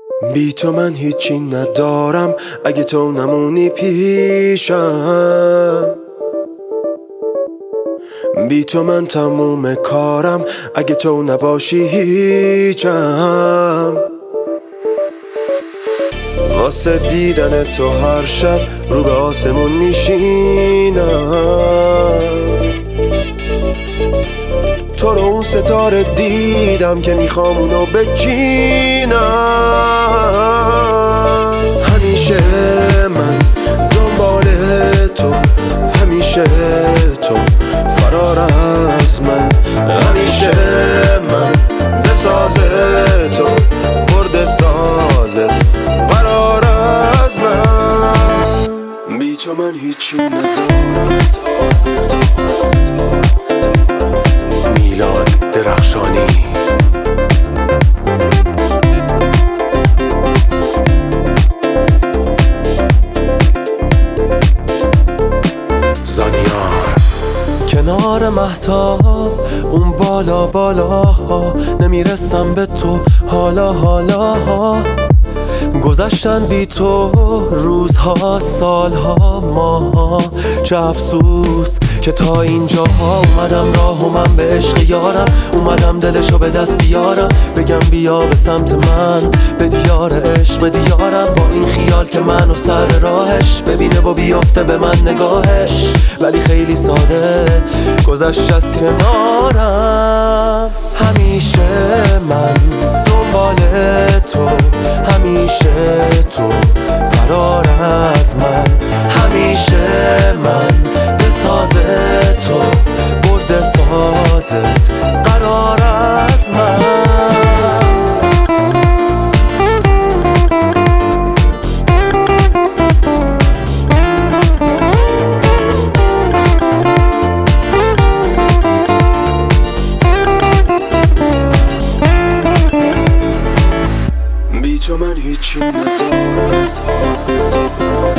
بی تو من هیچی ندارم اگه تو نمونی پیشم. بی تو من تموم کارم اگه تو نباشی هیچم. واسه دیدن تو هر شب رو به آسمون میشینم. تو رو اون ستاره دیدم که میخوام اونو بچینم. همیشه من دنبال تو، همیشه تو فرار از من. همیشه من بساز تو، برد سازت قرار از من. بی تو من هیچی ندارم. میلاد درخشانی. کنار مهتاب اون بالا بالاها نمیرسم به تو حالا گذشتن بی تو روزها سالها ماها. چه افسوس که تا اینجاها اومدم راه و من به عشق یارم. اومدم دلشو به دست بیارم، بگم بیا به سمت من، به دیار عشق به دیارم. با این خیال که منو سر راهش ببینه و بیافته به من نگاهش. ولی خیلی ساده گذشت از کنارم. همیشه من دنبال تو، همیشه تو فرار از من. همیشه من بساز تو، برد سازت قرار از من. بی تو من هیچی ندارم.